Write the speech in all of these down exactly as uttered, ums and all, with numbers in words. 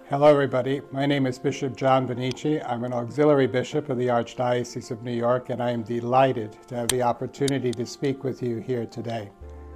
Hello everybody, my name is Bishop John Benici. I'm an auxiliary bishop of the Archdiocese of New York, and I am delighted to have the opportunity to speak with you here today.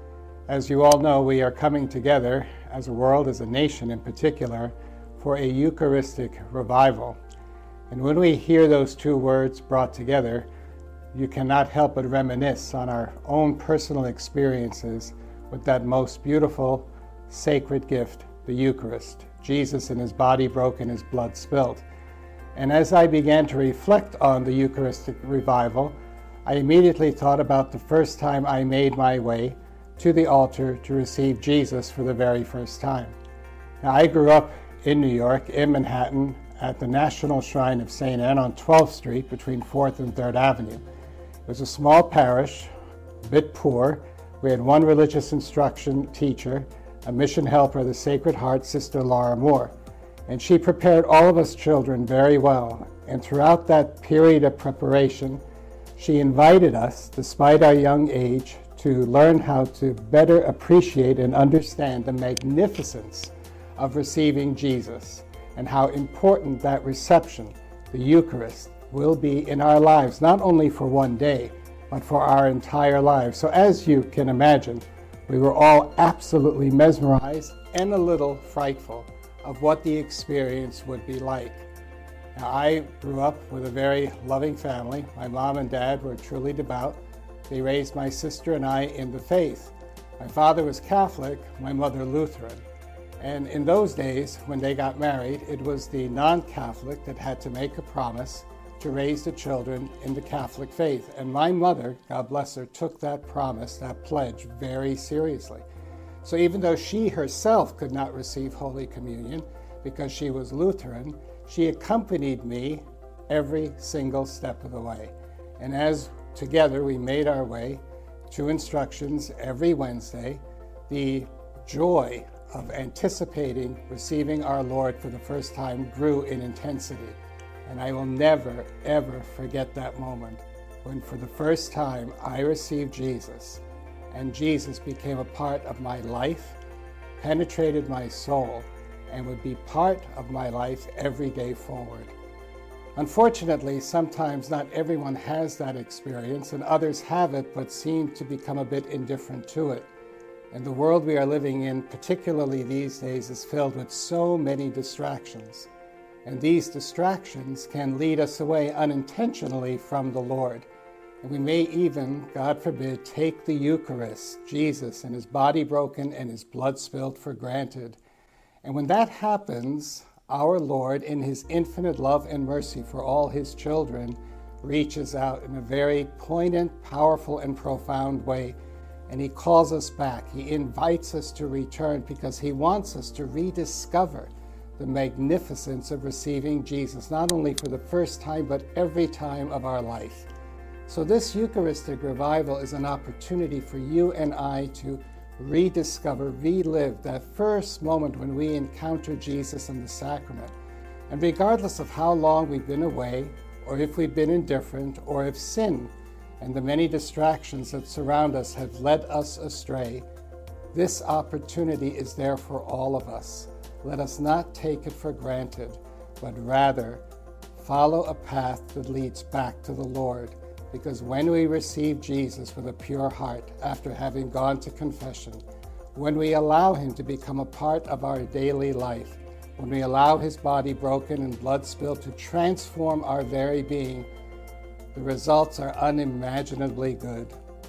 As you all know, we are coming together as a world, as a nation in particular, for a Eucharistic revival. And when we hear those two words brought together, you cannot help but reminisce on our own personal experiences with that most beautiful, sacred gift, the Eucharist. Jesus in his body broken, his blood spilled. And as I began to reflect on the Eucharistic revival, I immediately thought about the first time I made my way to the altar to receive Jesus for the very first time. Now, I grew up in New York, in Manhattan, at the National Shrine of Saint Anne on twelfth street between fourth and third Avenue. It was a small parish, a bit poor. We had one religious instruction teacher, a mission helper of the Sacred Heart, Sister Laura Moore. And she prepared all of us children very well. And throughout that period of preparation, she invited us, despite our young age, to learn how to better appreciate and understand the magnificence of receiving Jesus and how important that reception, the Eucharist, will be in our lives, not only for one day, but for our entire lives. So as you can imagine, we were all absolutely mesmerized and a little frightful of what the experience would be like. Now, I grew up with a very loving family. My mom and dad were truly devout. They raised my sister and I in the faith. My father was Catholic, my mother Lutheran. And in those days, when they got married, it was the non-Catholic that had to make a promise to raise the children in the Catholic faith. And my mother, God bless her, took that promise, that pledge, very seriously. So even though she herself could not receive Holy Communion because she was Lutheran, she accompanied me every single step of the way. And as together we made our way to instructions every Wednesday, the joy of anticipating receiving our Lord for the first time grew in intensity. And I will never, ever forget that moment when for the first time I received Jesus, and Jesus became a part of my life, penetrated my soul, and would be part of my life every day forward. Unfortunately, sometimes not everyone has that experience, and others have it but seem to become a bit indifferent to it. And the world we are living in, particularly these days, is filled with so many distractions. And these distractions can lead us away unintentionally from the Lord. And we may even, God forbid, take the Eucharist, Jesus and his body broken and his blood spilled, for granted. And when that happens, our Lord, in his infinite love and mercy for all his children, reaches out in a very poignant, powerful, and profound way. And he calls us back. He invites us to return because he wants us to rediscover the magnificence of receiving Jesus, not only for the first time, but every time of our life. So this Eucharistic revival is an opportunity for you and I to rediscover, relive that first moment when we encounter Jesus in the sacrament. And regardless of how long we've been away, or if we've been indifferent, or if sin and the many distractions that surround us have led us astray, this opportunity is there for all of us. Let us not take it for granted, but rather follow a path that leads back to the Lord. Because when we receive Jesus with a pure heart, after having gone to confession, when we allow him to become a part of our daily life, when we allow his body broken and blood spilled to transform our very being, the results are unimaginably good.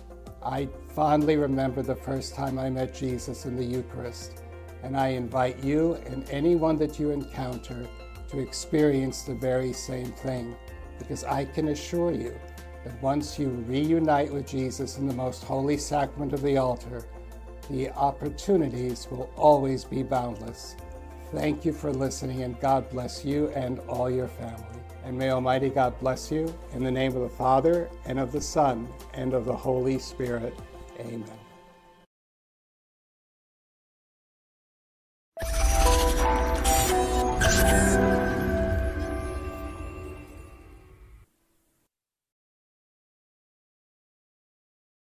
I fondly remember the first time I met Jesus in the Eucharist. And I invite you and anyone that you encounter to experience the very same thing, because I can assure you that once you reunite with Jesus in the most holy sacrament of the altar, the opportunities will always be boundless. Thank you for listening, and God bless you and all your family. And may Almighty God bless you, in the name of the Father, and of the Son, and of the Holy Spirit. Amen.